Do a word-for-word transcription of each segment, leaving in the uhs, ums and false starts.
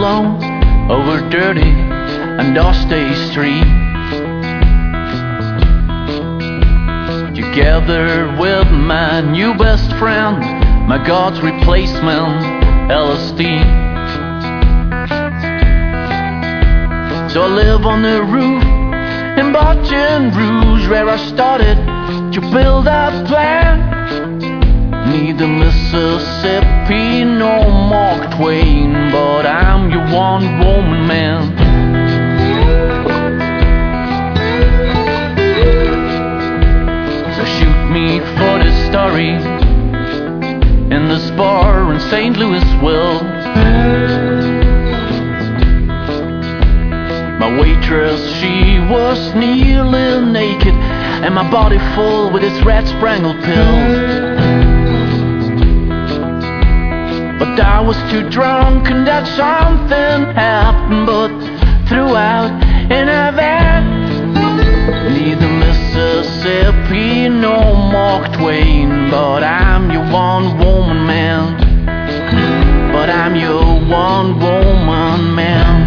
alone over dirty and dusty streets. Together with my new best friend, my God's replacement, L S D. So I live on the roof in Baton Rouge, where I started to build a plan. Need the Mississippi, no Mark Twain, but I'm your one-woman man. So shoot me for this story in this bar in Saint Louis, Will. My waitress, she was nearly naked, and my body full with its rat-sprangled pills. But I was too drunk and that something happened. But throughout in a van, neither Mississippi nor Mark Twain, but I'm your one-woman man. But I'm your one-woman man.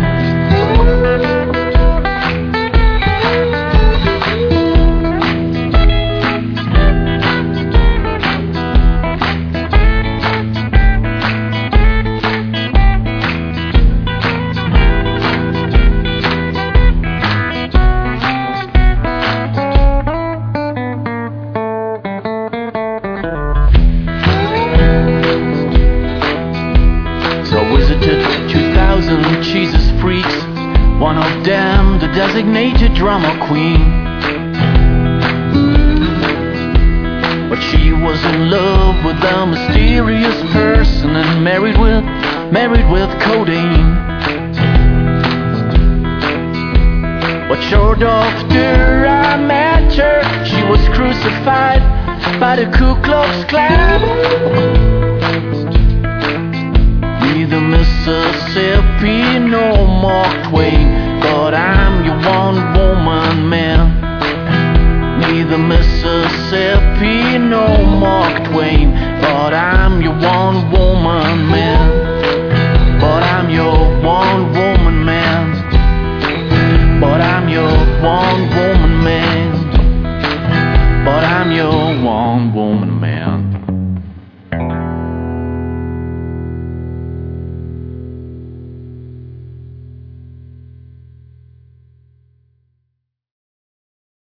Jesus freaks, one of them the designated drama queen. But she was in love with a mysterious person and married with, married with codeine. But short after I met her, she was crucified by the Ku Klux Klan. Neither Mississippi nor Mark Twain,